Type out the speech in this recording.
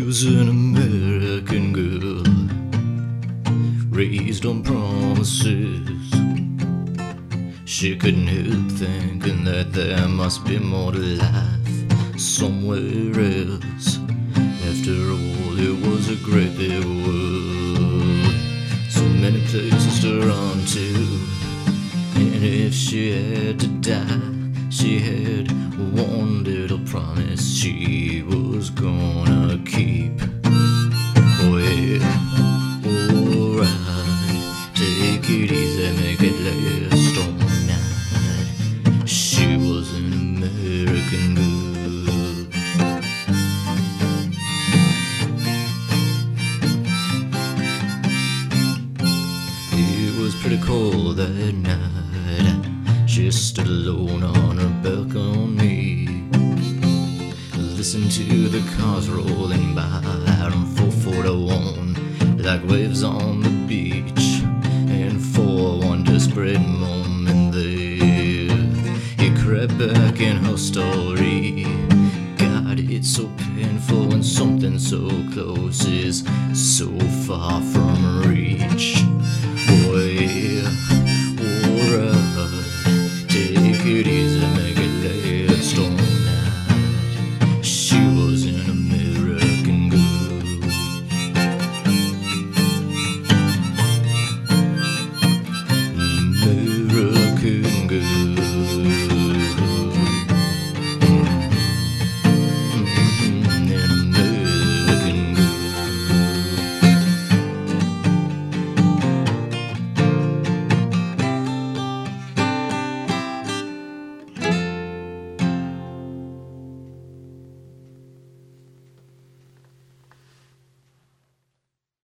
was an American girl, raised on promises. She couldn't help thinking that there must be more to life somewhere else. After all, it was a great big world, so many places to run to. And if she had to die, she had one little promise she was gonna keep. Oh yeah, alright, take it easy, make it last all night. She was an American girl. It was pretty cold that night. She stood alone on her balcony, listened to the cars rolling by on 441 like waves on the beach. And for one desperate moment there, it crept back in her story. God, it's so painful when something so close is so far from reach. Oh yeah, alright, take it easy, make it last all night. She was an American girl. American girl.